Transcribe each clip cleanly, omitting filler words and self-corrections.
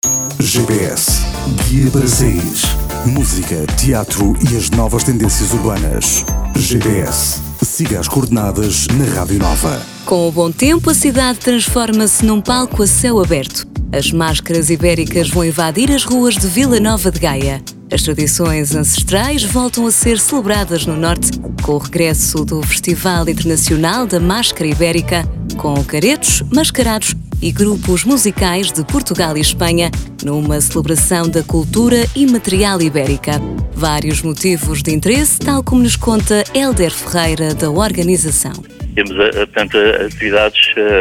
GPS, guia para saís. Música, teatro e as novas tendências urbanas. GPS, siga as coordenadas na Rádio Nova. Com o bom tempo, a cidade transforma-se num palco a céu aberto. As máscaras ibéricas vão invadir as ruas de Vila Nova de Gaia. As tradições ancestrais voltam a ser celebradas no Norte, com o regresso do Festival Internacional da Máscara Ibérica, com caretos, mascarados e grupos musicais de Portugal e Espanha, numa celebração da cultura imaterial ibérica. Vários motivos de interesse, tal como nos conta Hélder Ferreira, da organização. Temos atividades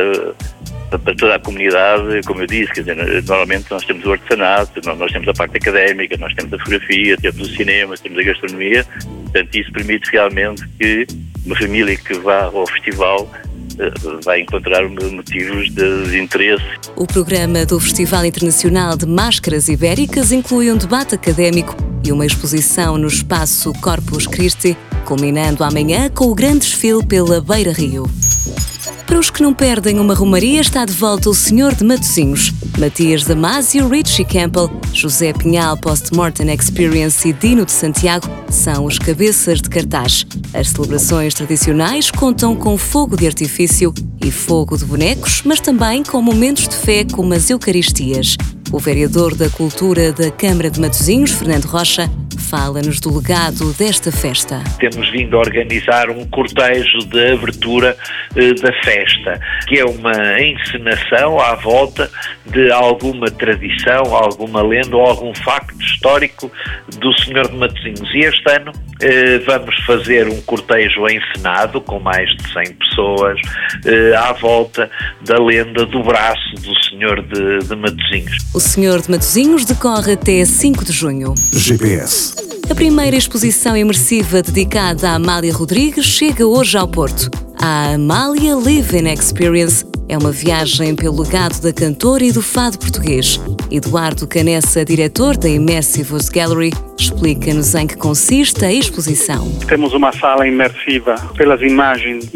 para toda a comunidade, como eu disse, quer dizer, normalmente nós temos o artesanato, nós temos a parte académica, nós temos a fotografia, temos o cinema, temos a gastronomia, portanto isso permite realmente que uma família que vá ao festival vai encontrar motivos de interesse. O programa do Festival Internacional de Máscaras Ibéricas inclui um debate académico e uma exposição no espaço Corpus Christi, culminando amanhã com o grande desfile pela Beira Rio. Para os que não perdem uma romaria, está de volta o Senhor de Matosinhos. Matias Damasio, Richie Campbell, José Pinhal, Post-Mortem Experience e Dino de Santiago são os cabeças de cartaz. As celebrações tradicionais contam com fogo de artifício e fogo de bonecos, mas também com momentos de fé como as Eucaristias. O vereador da Cultura da Câmara de Matosinhos, Fernando Rocha, fala-nos do legado desta festa. Temos vindo a organizar um cortejo de abertura da festa, que é uma encenação à volta de alguma tradição, alguma lenda ou algum facto histórico do Senhor de Matosinhos. E este ano vamos fazer um cortejo encenado com mais de 100 pessoas à volta da lenda do braço do Senhor de Matosinhos. O Senhor de Matosinhos decorre até 5 de junho. GPS. A primeira exposição imersiva dedicada a Amália Rodrigues chega hoje ao Porto. A Amália Living Experience é uma viagem pelo legado da cantora e do fado português. Eduardo Canessa, diretor da Immersivus Gallery, explica-nos em que consiste a exposição. Temos uma sala imersiva pelas imagens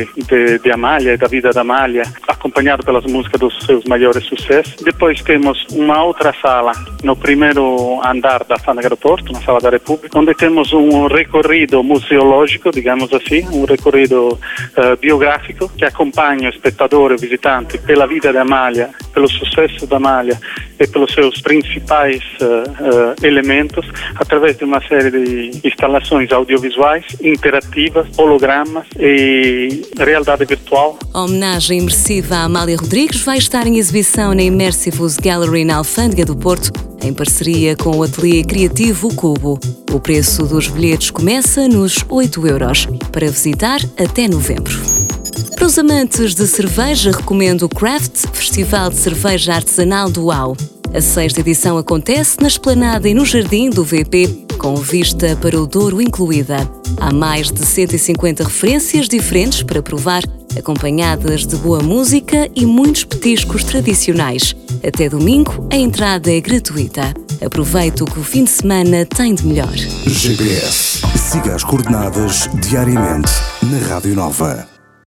de Amália e da vida da Amália, acompanhado pelas músicas dos seus maiores sucessos. Depois temos uma outra sala no primeiro andar da Alfândega do Porto, na Sala da República, onde temos um recorrido museológico, digamos assim, um recorrido biográfico que acompanha o espectador e o visitante pela vida da Amália, pelo sucesso da Amália e pelos seus principais elementos, através de uma série de instalações audiovisuais, interativas, hologramas e realidade virtual. A homenagem imersiva à Amália Rodrigues vai estar em exibição na Immersivus Gallery na Alfândega do Porto, em parceria com o ateliê criativo Cubo. O preço dos bilhetes começa nos 8 €, para visitar até novembro. Para os amantes de cerveja, recomendo o Craft, Festival de Cerveja Artesanal do UAU. A 6ª edição acontece na esplanada e no jardim do VP, com vista para o Douro incluída. Há mais de 150 referências diferentes para provar, acompanhadas de boa música e muitos petiscos tradicionais. Até domingo, a entrada é gratuita. Aproveite o que o fim de semana tem de melhor. GPS. Siga as coordenadas diariamente na Rádio Nova.